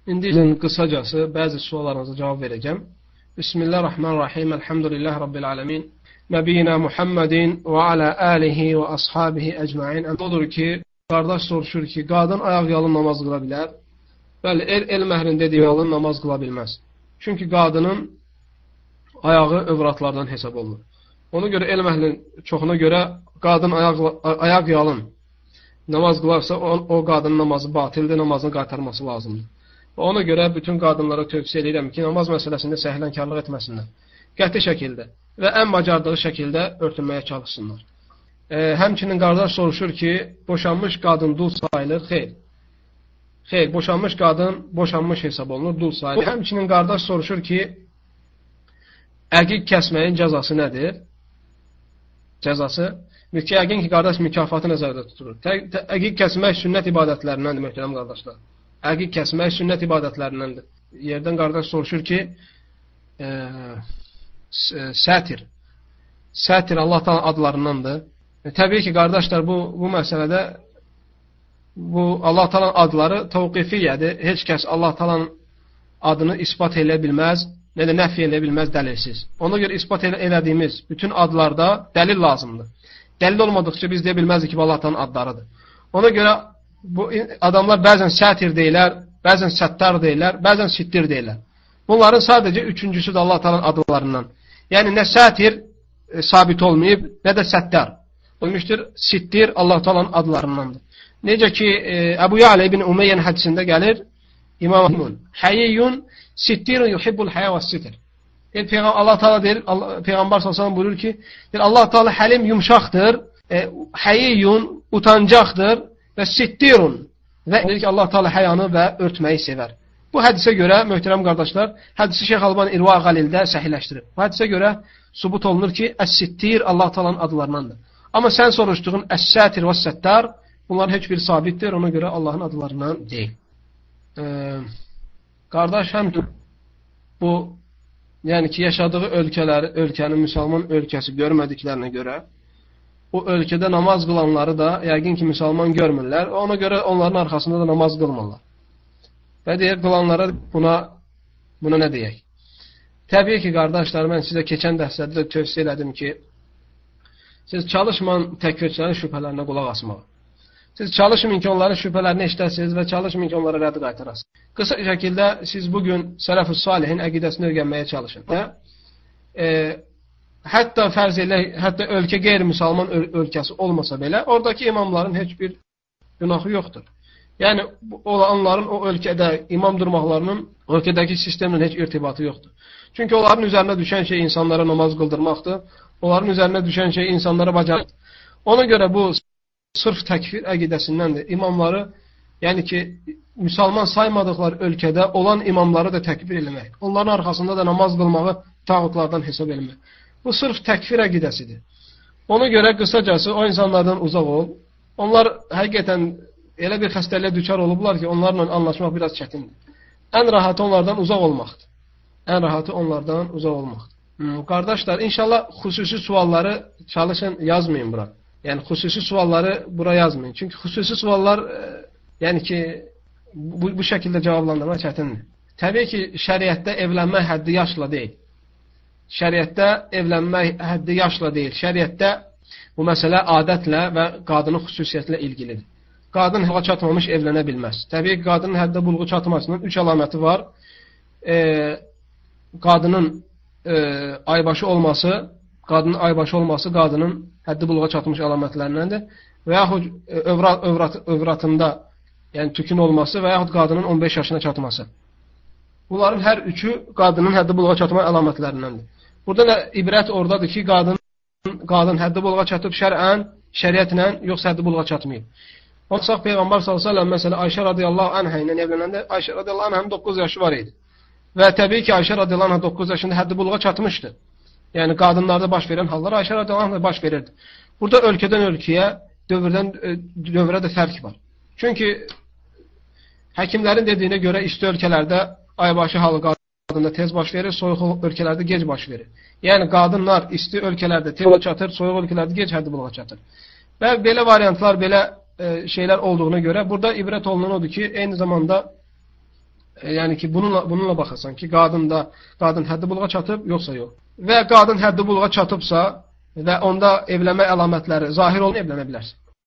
İndi qısacası bəzi suallarınıza cavab verəcəm. Bismillahirrahmanirrahim. Elhamdülillahi Rabbil alemin. Nəbiyyina Muhammedin və alə alihi və ashabihi əcmain. Odur ki, qardaş soruşur ki, qadın ayaq yalın namaz qıla bilər. Bəli, el məhrində dediyi yalın namaz qıla bilməz. Çünki qadının ayağı övratlardan hesab olunur. Ona görə el məhlin çoxuna görə qadın ayaq yalın namaz qılarsa o qadının namazı batildir, namazını qaytarması lazımdır. Və ona görə bütün qadınlara tövsiyə edirəm ki, namaz məsələsində səhlənkarlıq etməsinlər. Qəti şəkildə və ən bacardığı şəkildə örtünməyə çalışsınlar. Həmçinin qardaş soruşur ki, boşanmış qadın dul sayılır? Xeyr. Xeyr, boşanmış qadın boşanmış hesab olunur, dul sayılır. Həmçinin qardaş soruşur ki, əqiq kəsməyin cəzası nədir? Cəzası? Yəqin ki, qardaş mükafatı nəzərdə tutulur. Əqiq kəsmək sünnət ibadətlərindəndir, möhtərəm qardaşlar. Əqiq kəsmək sünnət ibadətlərindəndir. Yerdən qardaş soruşur ki, sətir Allah Taala'nın adlarındandır. Təbii ki, qardaşlar, bu məsələdə Allah Taala'nın adları təvqifiyədir. Heç kəs Allah Taala'nın adını isbat eləyə bilməz, nə də nəfi eləyə bilməz dəlilsiz. Ona görə isbat elədiyimiz bütün adlarda dəlil lazımdır. Dəlil olmadıqca biz deyə bilməzdik ki, Allah Taala'nın adlarıdır. Ona görə bu adamlar bəzən sətir deyirlər, bəzən səttar deyirlər, bəzən sittir deyirlər. Bunların sadəcə üçüncüsü də Allah Taala'nın adlarından. Yəni nə sətir sabit olmayıb, nə də səttar. Olmuşdur, sittir Allah Taala'nın adlarındandır. Necə ki, Əbu Ya'lə ibn Umeyyənin hədisində gəlir, İmam Həyiyyun sittirun yuhibbul həyə və sitr. Allah Taala deyir, Peyğəmbər sallallahu buyurur ki, Allah Taala həlim yumşaqdır, həyiyyun utancaqdır və sittirun və deyir ki, Allah Taala həyanı və örtməyi sevər. Bu hədisə görə, möhtərəm qardaşlar, hədisi Şeyx Albani İrva Qalildə səhihləşdirir. Bu hədisə görə sübut olunur ki, əs-sittir Allah Taala'nın adlarındandır. Amma sən soruşduğun əs-sətir və səttar, bunlar heç bir sabitdir, ona görə Allahın adlarından deyil. Qardaş həm bu, yəni ki, yaşadığı ölkənin müsəlman ölkəsi görmədiklərinə görə, o ölkədə namaz qılanları da yəqin ki, müsəlman görmürlər, ona görə onların arxasında da namaz qılmırlar. Və deyək, qılanlara buna nə deyək? Təbii ki, qardaşlar, mən sizə keçən dərslərdə də tövsiyə elədim ki, siz çalışmayın təkfirçilərin şübhələrinə qulaq asmağa. Siz çalışmayın ki, onların şübhələrini eşidəsiniz və çalışmayın ki, onlara rədd qaytarasınız. Qısa şəkildə siz bugün Sələf-ü Salihin əqidəsini öyrənməyə çalışın. Hətta fərz elə, hətta ölkə qeyri-müsəlman ölkəsi olmasa belə, oradakı imamların heç bir günahı yoxdur. Yəni, onların o ölkədə imam durmaqlarının ölkədəki sistemlə heç irtibatı yoxdur. Çünki onların üzərinə düşən şey insanlara namaz qıldırmaqdır. Onların üzərinə düşən şey insanlara bacarmaqdır. Ona görə bu sırf təkfir əqidəsindəndir. İmamları, yəni ki, müsəlman saymadıqları ölkədə olan imamları da təkfir eləmək. Onların arxasında da namaz qılmağı tağutlardan hesab eləmək. Bu sırf təkfir əqidəsidir. Ona görə qısacası o insanlardan uzaq ol. Onlar həqiqətən elə bir xəstəliyə düçar olublar ki, onlarla anlaşmaq biraz çətindir. Ən rahatı onlardan uzaq olmaqdır. Ən rahatı onlardan uzaq olmaqdır. Qardaşlar, inşallah xüsusi sualları çalışın, yazmayın bura. Yəni, xüsusi sualları bura yazmayın. Çünki xüsusi suallar, yəni ki, bu şəkildə cavablandırmaq çətindir. Təbii ki, şəriətdə evlənmək həddi yaşla deyil. Şəriətdə evlənmək həddi yaşla deyil. Şəriətdə bu məsələ adətlə və qadının xüsusiyyətlə ilgilidir. Qadın hələ çatmamış evlənə bilməz. Təbii ki, qadının həddə bulğu çatmasının 3 əlaməti var. Qadının aybaşı olması, qadının həddi bulğa çatmış əlamətlərindəndir. Və yaxud övratında, yəni tükün olması və yaxud qadının 15 yaşına çatması. Bunların hər üçü qadının həddi bulğa çatma əlamətlərindəndir. Burada da ibrət oradadır ki, qadın həddi bulğa çatıb şəriətlə, yoxsa həddi bulğa çatmayıb. Onsaq Peyğəmbər s.ə.v. məsələ Ayşə radiyallahu anhə ilə evlənəndə Ayşə radiyallahu anhənin 9 yaşı var idi. Və təbii ki, Ayşə radiyallahu anhə 9 yaşında həddi bulğa çatmışdı. Yəni, qadınlarda baş verən hallar Ayşə radiyallahu anhə baş verirdi. Burada ölkədən ölkəyə, dövrdən dövrə də fərq var. Çünki həkimlərin dediyinə görə isti ölkələrdə aybaşı halı qadında tez baş verir, soyuq ölkələrdə gec baş verir. Yəni, qadınlar isti ölkələrdə tez çatır, soyuq ölkələrdə gec həddi bulğa çatır. Və belə variantlar, belə şeylər olduğuna görə burada ibrət olunan odur ki, eyni zamanda Yəni ki, bununla baxasan ki, qadın həddi buluğa çatıb, yoxsa yox. Və qadın həddi buluğa çatıbsa və onda evlənmə əlamətləri zahir olun evlənə bilərsən.